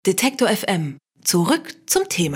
Detektor FM. Zurück zum Thema.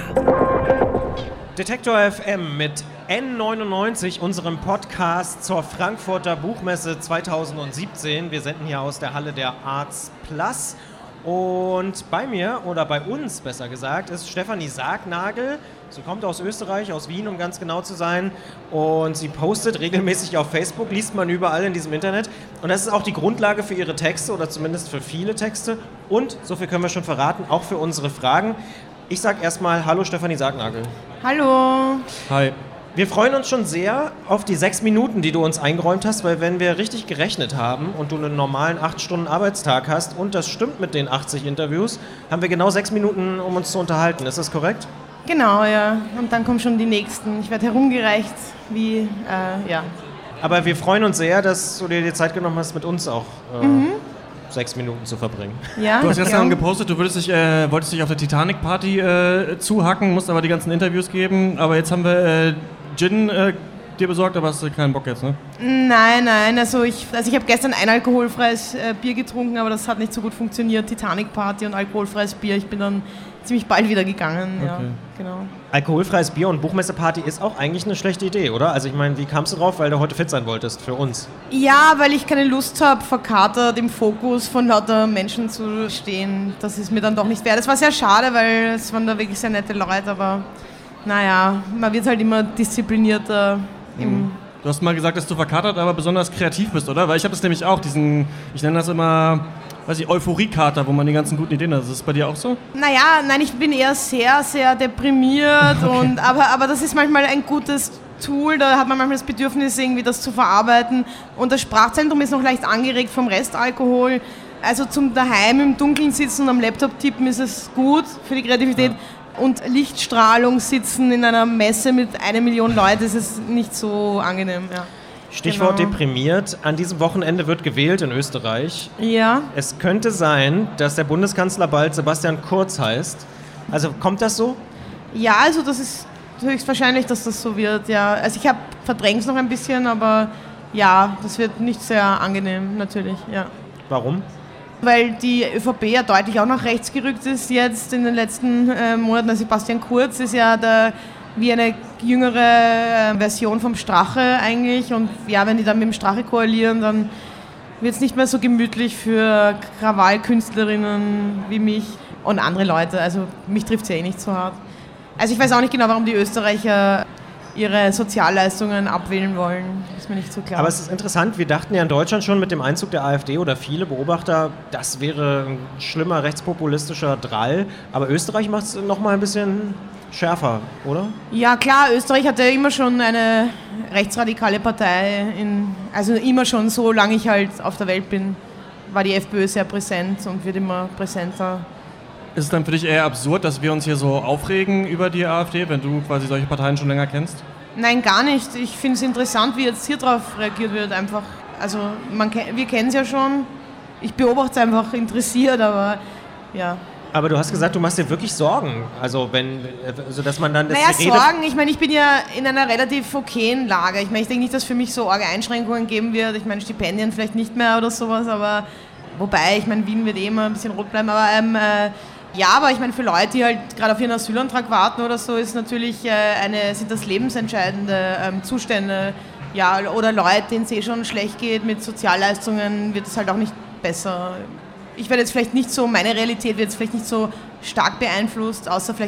Detektor FM mit N99, unserem Podcast zur Frankfurter Buchmesse 2017. Wir senden hier aus der Halle der Arts Plus. Und bei mir, oder bei uns besser gesagt, ist Stefanie Sargnagel. Sie kommt aus Österreich, aus Wien, um ganz genau zu sein. Und sie postet regelmäßig auf Facebook, liest man überall in diesem Internet. Und das ist auch die Grundlage für ihre Texte, oder zumindest für viele Texte. Und, so viel können wir schon verraten, auch für unsere Fragen. Ich sage erstmal Hallo Stefanie Sargnagel. Hallo. Hi. Wir freuen uns schon sehr auf die 6 Minuten, die du uns eingeräumt hast, weil wenn wir richtig gerechnet haben und du einen normalen 8-Stunden-Arbeitstag hast und das stimmt mit den 80 Interviews, haben wir genau 6 Minuten, um uns zu unterhalten. Ist das korrekt? Genau, ja. Und dann kommen schon die nächsten. Ich werde herumgereicht, ja. Aber wir freuen uns sehr, dass du dir die Zeit genommen hast, mit uns auch 6 Minuten zu verbringen. Ja, Du hast gestern gepostet, du wolltest dich auf der Titanic-Party zuhacken, musst aber die ganzen Interviews geben. Aber jetzt haben wir Gin dir besorgt, aber hast du keinen Bock jetzt, ne? Nein. Also ich habe gestern ein alkoholfreies Bier getrunken, aber das hat nicht so gut funktioniert. Titanic-Party und alkoholfreies Bier. Ich bin dann ziemlich bald wieder gegangen. Okay. Ja, genau. Alkoholfreies Bier und Buchmesseparty ist auch eigentlich eine schlechte Idee, oder? Also ich meine, wie kamst du drauf? Weil du heute fit sein wolltest für uns. Ja, weil ich keine Lust habe, verkatert im Fokus von lauter Menschen zu stehen. Das ist mir dann doch nicht wert. Das war sehr schade, weil es waren da wirklich sehr nette Leute, aber naja, man wird halt immer disziplinierter im... Du hast mal gesagt, dass du verkatert, aber besonders kreativ bist, oder? Weil ich habe das nämlich auch, ich nenne das immer, Euphoriekater, wo man die ganzen guten Ideen hat. Ist das bei dir auch so? Nein, ich bin eher sehr, sehr deprimiert, Okay. aber das ist manchmal ein gutes Tool, da hat man manchmal das Bedürfnis, irgendwie das zu verarbeiten. Und das Sprachzentrum ist noch leicht angeregt vom Restalkohol. Also zum daheim im Dunkeln sitzen und am Laptop tippen ist es gut für die Kreativität. Ja. Und Lichtstrahlung sitzen in einer Messe mit 1 Million Leuten, das ist nicht so angenehm. Ja. Stichwort Genau. Deprimiert. An diesem Wochenende wird gewählt in Österreich. Ja. Es könnte sein, dass der Bundeskanzler bald Sebastian Kurz heißt. Also kommt das so? Ja, also das ist höchstwahrscheinlich, dass das so wird, ja. Also ich verdränge es noch ein bisschen, aber ja, das wird nicht sehr angenehm, natürlich, ja. Warum? Weil die ÖVP ja deutlich auch nach rechts gerückt ist jetzt in den letzten Monaten. Also Sebastian Kurz ist ja wie eine jüngere Version vom Strache eigentlich. Und ja, wenn die dann mit dem Strache koalieren, dann wird es nicht mehr so gemütlich für Krawallkünstlerinnen wie mich und andere Leute. Also mich trifft es ja eh nicht so hart. Also ich weiß auch nicht genau, warum die Österreicher ihre Sozialleistungen abwählen wollen. Ist mir nicht so klar. Aber es ist interessant, wir dachten ja in Deutschland schon mit dem Einzug der AfD oder viele Beobachter, das wäre ein schlimmer rechtspopulistischer Drall. Aber Österreich macht es nochmal ein bisschen schärfer, oder? Ja klar, Österreich hatte ja immer schon eine rechtsradikale Partei. Also immer schon, solange ich halt auf der Welt bin, war die FPÖ sehr präsent und wird immer präsenter. Ist es dann für dich eher absurd, dass wir uns hier so aufregen über die AfD, wenn du quasi solche Parteien schon länger kennst? Nein, gar nicht. Ich finde es interessant, wie jetzt hier drauf reagiert wird. Einfach, also wir kennen es ja schon. Ich beobachte es einfach interessiert, aber ja. Aber du hast gesagt, du machst dir wirklich Sorgen. Also dass man dann... Sorgen. Ich meine, ich bin ja in einer relativ okayen Lage. Ich meine, ich denke nicht, dass es für mich so arge Einschränkungen geben wird. Ich meine, Stipendien vielleicht nicht mehr oder sowas, aber wobei, ich meine, Wien wird eh immer ein bisschen rot bleiben, aber ja, aber ich meine, für Leute, die halt gerade auf ihren Asylantrag warten oder so, ist natürlich sind das lebensentscheidende Zustände. Ja, oder Leute, denen es eh schon schlecht geht mit Sozialleistungen, wird es halt auch nicht besser. Ich werde jetzt vielleicht nicht so, meine Realität wird jetzt vielleicht nicht so stark beeinflusst, außer vielleicht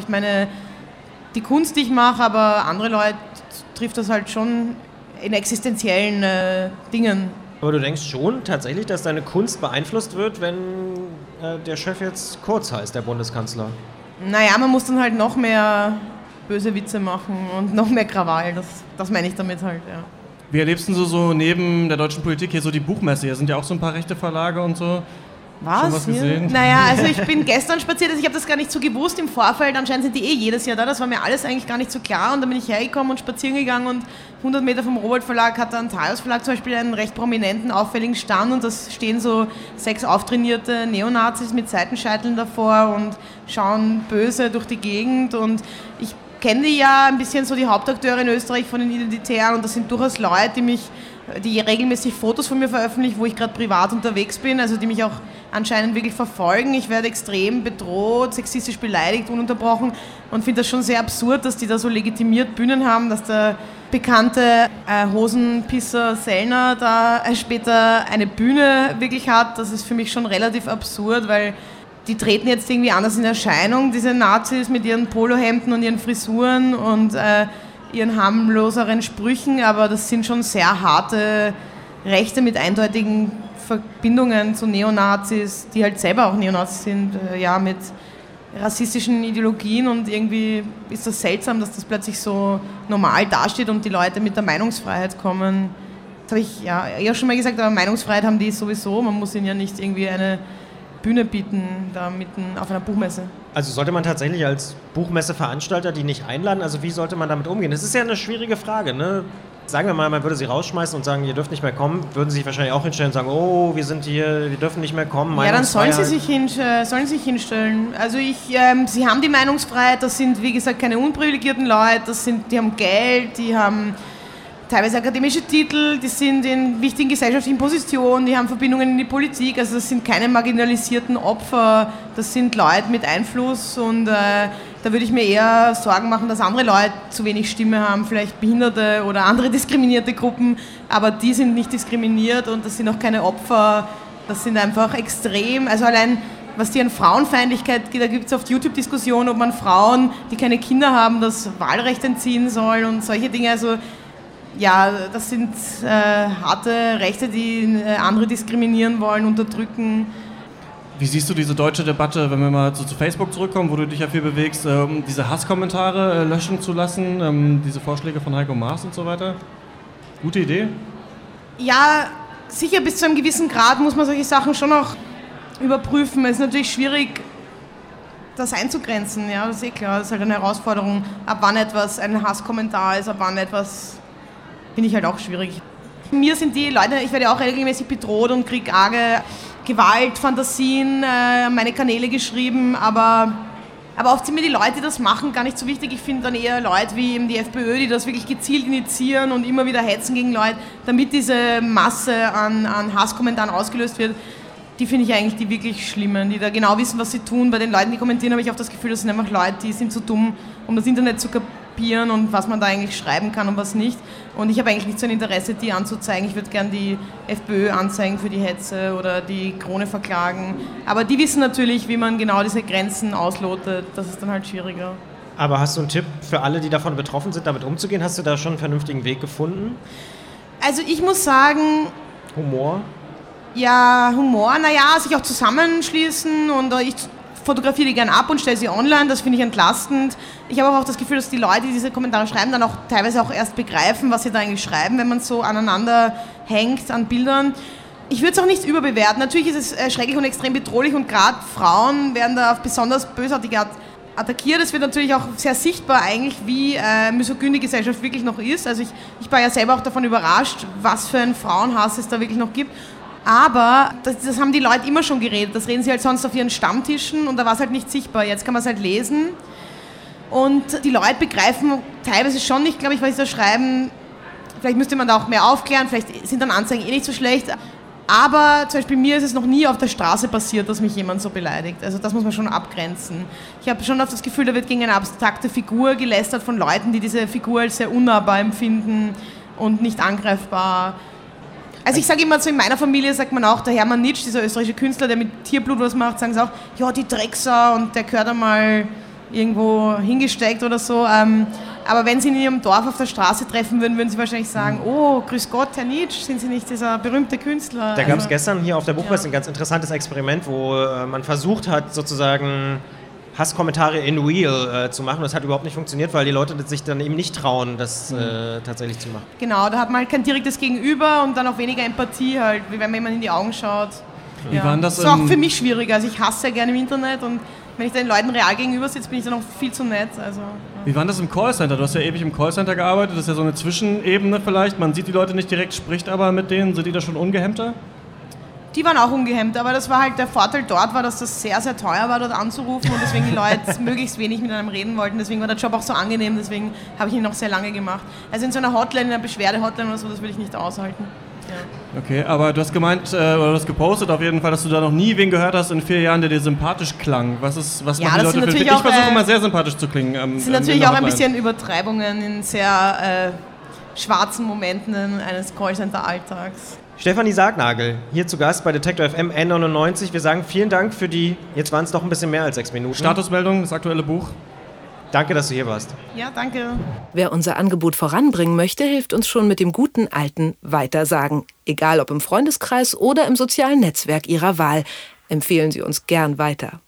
die Kunst, die ich mache, aber andere Leute trifft das halt schon in existenziellen Dingen. Aber du denkst schon tatsächlich, dass deine Kunst beeinflusst wird, wenn der Chef jetzt Kurz heißt, der Bundeskanzler? Naja, man muss dann halt noch mehr böse Witze machen und noch mehr Krawall, das meine ich damit halt, ja. Wie erlebst du so neben der deutschen Politik hier so die Buchmesse? Hier sind ja auch so ein paar rechte Verlage und so. Schon was gesehen? Naja, also ich bin gestern spaziert, also ich habe das gar nicht so gewusst im Vorfeld, anscheinend sind die jedes Jahr da, das war mir alles eigentlich gar nicht so klar und dann bin ich hergekommen und spazieren gegangen und 100 Meter vom Rowohlt Verlag hat der Antaios Verlag zum Beispiel einen recht prominenten, auffälligen Stand und da stehen so 6 auftrainierte Neonazis mit Seitenscheiteln davor und schauen böse durch die Gegend und ich kenne die ja ein bisschen so die Hauptakteure in Österreich von den Identitären und das sind durchaus Leute, die regelmäßig Fotos von mir veröffentlichen, wo ich gerade privat unterwegs bin, also die mich auch anscheinend wirklich verfolgen. Ich werde extrem bedroht, sexistisch beleidigt, ununterbrochen und finde das schon sehr absurd, dass die da so legitimiert Bühnen haben, dass der bekannte Hosenpisser Sellner da später eine Bühne wirklich hat. Das ist für mich schon relativ absurd, weil die treten jetzt irgendwie anders in Erscheinung, diese Nazis mit ihren Polohemden und ihren Frisuren und ihren harmloseren Sprüchen, aber das sind schon sehr harte Rechte mit eindeutigen Verbindungen zu Neonazis, die halt selber auch Neonazis sind, mit rassistischen Ideologien, und irgendwie ist das seltsam, dass das plötzlich so normal dasteht und die Leute mit der Meinungsfreiheit kommen. Das habe ich ja eher schon mal gesagt, aber Meinungsfreiheit haben die sowieso, man muss ihnen ja nicht irgendwie eine Bühne bieten, da mitten auf einer Buchmesse. Also sollte man tatsächlich als Buchmesseveranstalter die nicht einladen? Also wie sollte man damit umgehen? Das ist ja eine schwierige Frage, ne? Sagen wir mal, man würde sie rausschmeißen und sagen, ihr dürft nicht mehr kommen, würden sie sich wahrscheinlich auch hinstellen und sagen, oh, wir sind hier, wir dürfen nicht mehr kommen. Ja, dann sollen sie sich hinstellen. Also sie haben die Meinungsfreiheit, das sind, wie gesagt, keine unprivilegierten Leute, die haben Geld, die haben teilweise akademische Titel, die sind in wichtigen gesellschaftlichen Positionen, die haben Verbindungen in die Politik, also das sind keine marginalisierten Opfer, das sind Leute mit Einfluss, und da würde ich mir eher Sorgen machen, dass andere Leute zu wenig Stimme haben, vielleicht Behinderte oder andere diskriminierte Gruppen, aber die sind nicht diskriminiert und das sind auch keine Opfer, das sind einfach extrem, also allein was die an Frauenfeindlichkeit, da gibt es oft YouTube-Diskussionen, ob man Frauen, die keine Kinder haben, das Wahlrecht entziehen soll und solche Dinge, also ja, das sind harte Rechte, die andere diskriminieren wollen, unterdrücken. Wie siehst du diese deutsche Debatte, wenn wir mal zu Facebook zurückkommen, wo du dich ja viel bewegst, diese Hasskommentare löschen zu lassen, diese Vorschläge von Heiko Maas und so weiter? Gute Idee? Ja, sicher bis zu einem gewissen Grad muss man solche Sachen schon auch überprüfen. Es ist natürlich schwierig, das einzugrenzen, ja, das ist eh klar, das ist halt eine Herausforderung, ab wann etwas ein Hasskommentar ist, ab wann etwas, finde ich halt auch schwierig. Mir sind die Leute, ich werde auch regelmäßig bedroht und kriege arge Gewaltfantasien meine Kanäle geschrieben, aber oft sind mir die Leute, die das machen, gar nicht so wichtig. Ich finde dann eher Leute wie eben die FPÖ, die das wirklich gezielt initiieren und immer wieder hetzen gegen Leute, damit diese Masse an Hasskommentaren ausgelöst wird. Die finde ich eigentlich die wirklich Schlimmen, die da genau wissen, was sie tun. Bei den Leuten, die kommentieren, habe ich oft das Gefühl, das sind einfach Leute, die sind zu dumm, um das Internet zu kapieren und was man da eigentlich schreiben kann und was nicht. Und ich habe eigentlich nicht so ein Interesse, die anzuzeigen. Ich würde gerne die FPÖ anzeigen für die Hetze oder die Krone verklagen. Aber die wissen natürlich, wie man genau diese Grenzen auslotet. Das ist dann halt schwieriger. Aber hast du einen Tipp für alle, die davon betroffen sind, damit umzugehen? Hast du da schon einen vernünftigen Weg gefunden? Also ich muss sagen... Humor? Ja, Humor, sich auch zusammenschließen, und ich fotografiere die gerne ab und stelle sie online, das finde ich entlastend. Ich habe auch das Gefühl, dass die Leute, die diese Kommentare schreiben, dann auch teilweise auch erst begreifen, was sie da eigentlich schreiben, wenn man so aneinander hängt an Bildern. Ich würde es auch nicht überbewerten. Natürlich ist es schrecklich und extrem bedrohlich, und gerade Frauen werden da auf besonders bösartige Art attackiert. Es wird natürlich auch sehr sichtbar eigentlich, wie misogyn die Gesellschaft wirklich noch ist. Also ich war ja selber auch davon überrascht, was für einen Frauenhass es da wirklich noch gibt. Aber das haben die Leute immer schon geredet, das reden sie halt sonst auf ihren Stammtischen, und da war es halt nicht sichtbar. Jetzt kann man es halt lesen, und die Leute begreifen teilweise schon nicht, glaube ich, was sie da schreiben. Vielleicht müsste man da auch mehr aufklären, vielleicht sind dann Anzeigen eh nicht so schlecht. Aber zum Beispiel mir ist es noch nie auf der Straße passiert, dass mich jemand so beleidigt. Also das muss man schon abgrenzen. Ich habe schon oft das Gefühl, da wird gegen eine abstrakte Figur gelästert von Leuten, die diese Figur als sehr unnahbar empfinden und nicht angreifbar. Also ich sage immer so, in meiner Familie sagt man auch, der Hermann Nitsch, dieser österreichische Künstler, der mit Tierblut was macht, sagen sie auch, ja, die Drecksau, und der gehört einmal irgendwo hingesteckt oder so. Aber wenn sie ihn in ihrem Dorf auf der Straße treffen würden, würden sie wahrscheinlich sagen, oh, grüß Gott, Herr Nitsch, sind Sie nicht dieser berühmte Künstler? Da gab es gestern hier auf der Buchmesse ein ganz interessantes Experiment, wo man versucht hat, sozusagen Hasskommentare in real zu machen. Das hat überhaupt nicht funktioniert, weil die Leute sich dann eben nicht trauen, das tatsächlich zu machen. Genau, da hat man halt kein direktes Gegenüber und dann auch weniger Empathie halt, wie wenn man jemand in die Augen schaut. Wie waren das? Das ist auch für mich schwierig. Also ich hasse ja gerne im Internet, und wenn ich den Leuten real gegenüber sitze, bin ich dann auch viel zu nett. Also, ja. Wie war das im Callcenter? Du hast ja ewig im Callcenter gearbeitet. Das ist ja so eine Zwischenebene vielleicht. Man sieht die Leute nicht direkt, spricht aber mit denen. Sind die da schon ungehemmter? Die waren auch ungehemmt, aber das war halt der Vorteil dort, war, dass das sehr, sehr teuer war, dort anzurufen, und deswegen die Leute möglichst wenig mit einem reden wollten. Deswegen war der Job auch so angenehm, deswegen habe ich ihn noch sehr lange gemacht. Also in so einer Hotline, in einer Beschwerde-Hotline oder so, das würde ich nicht aushalten. Ja. Okay, aber du hast gemeint, oder du hast gepostet auf jeden Fall, dass du da noch nie wen gehört hast in 4 Jahren, der dir sympathisch klang. Was machen die Leute für dich? Ich versuche immer sehr sympathisch zu klingen. Das sind natürlich auch ein bisschen Übertreibungen in sehr schwarzen Momenten eines Callcenter-Alltags. Stefanie Sargnagel, hier zu Gast bei Detektor FM N99. Wir sagen vielen Dank für die, jetzt waren es doch ein bisschen mehr als 6 Minuten. Statusmeldung, das aktuelle Buch. Danke, dass du hier warst. Ja, danke. Wer unser Angebot voranbringen möchte, hilft uns schon mit dem guten alten Weitersagen. Egal ob im Freundeskreis oder im sozialen Netzwerk Ihrer Wahl. Empfehlen Sie uns gern weiter.